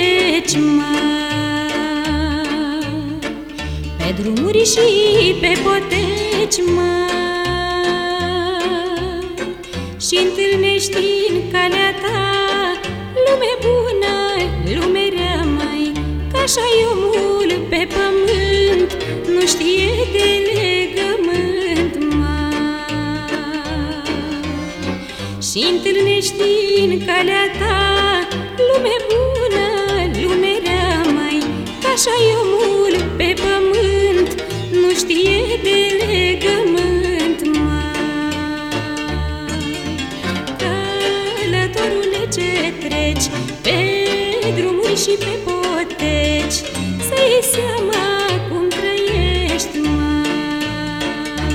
treci, măi, pe drumuri și pe poteci, măi, și întâlnești în calea ta lume bună, lume rea, măi, că așa-i omul pe pământ, nu știe de legământ, măi. Și întâlnești în calea ta lume bună, lume rea, măi, că așa-i omul pe pământ, nu știe de legământ, măi. Călătorule ce treci pe drumuri și pe poteci, să iei seama cum trăiești, măi.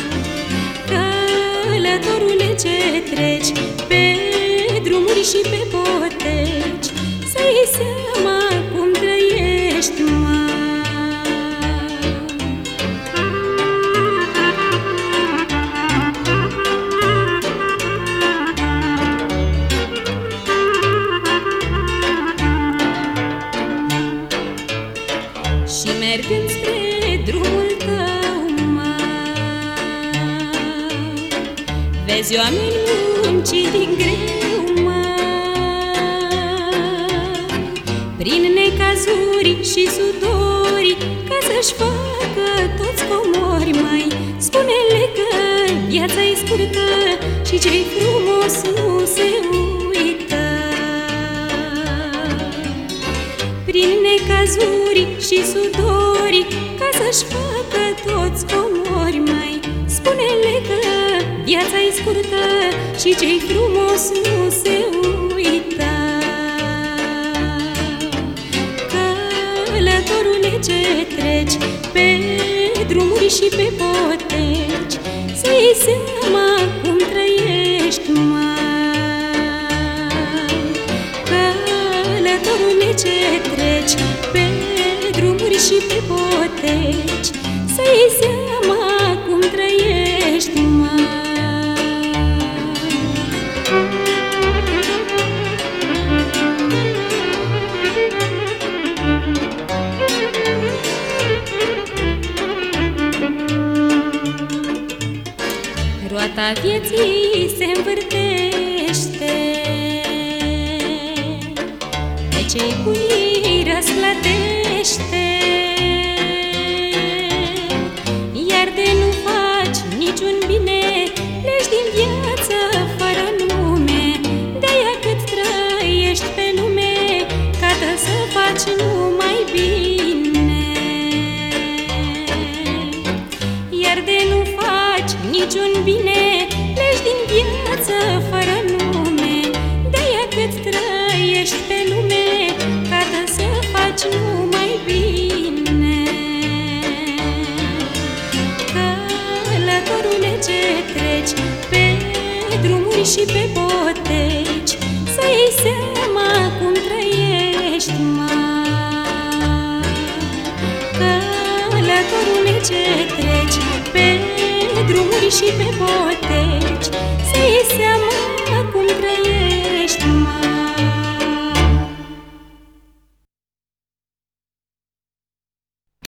Călătorule ce treci pe drumuri și pe poteci, să iei seama cum trăiești, măi. Și mergând spre drumul tău, măi, vezi oameni munciți din greu, măi, prin necazuri și sudori, ca să-și facă toți comori, măi. Spune-le că viața-i scurtă și ce-i frumos nu se uită. Prin necazuri și sudori, ca să-și facă toți comori, măi. Spune-le că viața-i scurtă și ce-i frumos nu se uită. Călătorule ce treci pe drumuri și pe poteci, să iei seama cum trăiești, măi. Călătorule ce treci pe drumuri și pe poteci, să iei seama cum trăiești, măi. Roata vieții se învârtește, pe cei buni răsplătește, iar de nu faci niciun bine, pleci din viață fără nume. De-aia cât trăiești pe lume, cată să faci numai bine. Iar de nu faci niciun bine, pleci din viață fără nume. De-aia cât trăiești pe lume, cată să faci numai bine. Călătorule ce treci pe drumuri și pe poteci, să iei seama cum trăiești, măi. Călătorule ce treci pe drumuri și pe poteci,